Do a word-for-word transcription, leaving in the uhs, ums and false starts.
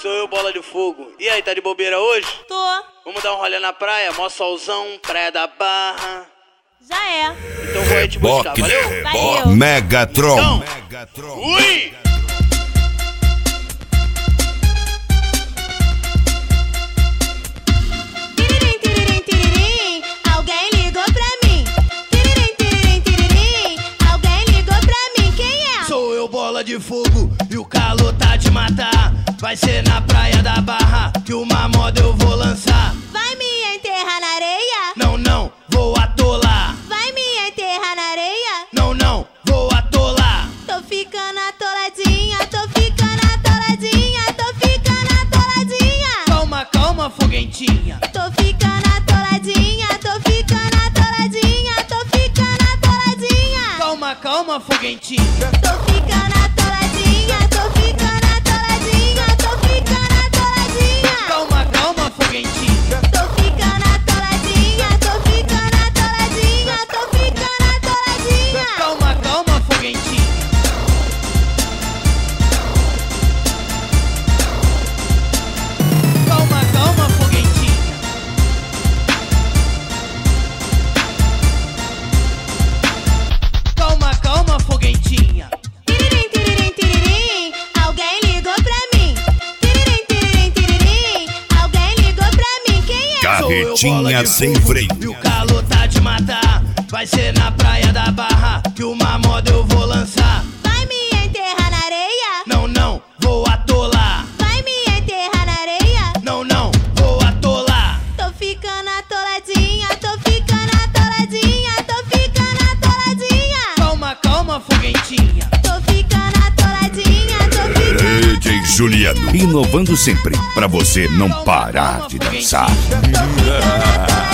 Sou eu, Bola de Fogo. E aí, tá de bobeira hoje? Tô. Vamos dar um rolê na praia? Mó solzão, praia da Barra. Já é. Então vou aí te buscar, valeu? Valeu. Megatron. Então, Megatron. ui! Tiririm, tiririm, tiririm, alguém ligou pra mim. Tiririm, tiririm, tiririm, alguém ligou pra mim. Quem é? Sou eu, Bola de Fogo, e o calor tá de matar. Vai ser na praia da Barra que uma moda eu vou lançar. Vai me enterrar na areia? Não, não, vou atolar. Vai me enterrar na areia? Não, não, vou atolar. Tô ficando atoladinha, tô ficando atoladinha, tô ficando atoladinha. Calma, calma, foguentinha. Tô ficando atoladinha, tô ficando atoladinha, tô ficando atoladinha. Calma, calma, foguentinha. Tô ficando atoladinha, tô ficando atoladinha, tô ficando atoladinha. Calma, calma, foguentinha. Tô ficando atoladinha, tô ficando atoladinha, tô ficando atoladinha. Calma, calma, foguentinha. Calma, calma, foguentinha. Calma, calma, foguentinha. Tiririm, tiririm, tiririm, alguém ligou pra mim. Tiririm, tiririm, tiririm, alguém ligou pra mim. Quem é? Carretinha sem freio. E o calor tá de matar. Vai ser na praia da Barra que uma moda eu vou lançar. Vai me enterrar na areia? Não, não, vou atolar. Vai me enterrar na areia? Não, não, vou atolar. Tô ficando atoladinha, tô ficando atoladinha, tô ficando atoladinha. Calma, calma, foguentinha. Tô ficando atoladinha, tô ficando. D J Juliano. Inovando sempre pra você não parar de dançar. Tô ficando atoladinha.